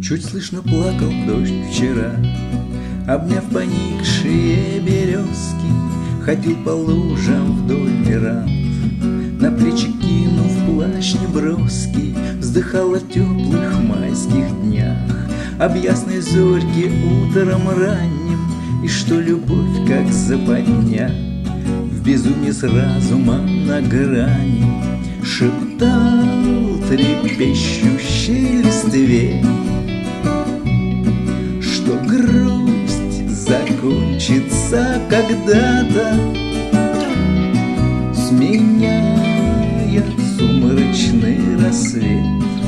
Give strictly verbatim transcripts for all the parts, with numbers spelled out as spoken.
Чуть слышно плакал дождь вчера, обняв поникшие березки, ходил по лужам вдоль веранд, на плечи кинув плащ неброский, вздыхал о теплых майских днях, об ясной зорьке утром ранним, и что любовь как западня. В безумии с разумом на грани шептал трепещущей листве, что грусть закончится когда-то, сменяя сумрачный рассвет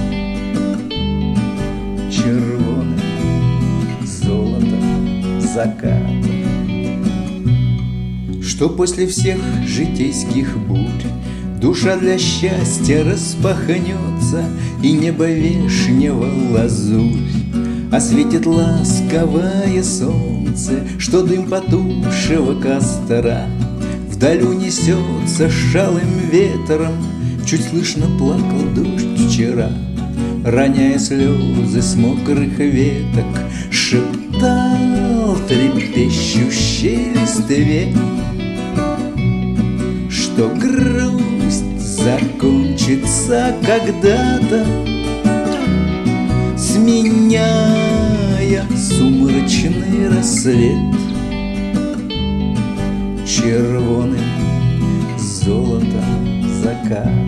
червоным золотом заката. Что после всех житейских бурь душа для счастья распахнется, и небо вешнего лазурь осветит ласковое солнце, что дым потухшего костра вдаль унесется шалым ветром. Чуть слышно плакал дождь вчера, роняя слезы с мокрых веток, шептал трепещущей листве, что грусть закончится когда-то, сменяя сумрачный рассвет червоным золотом заката.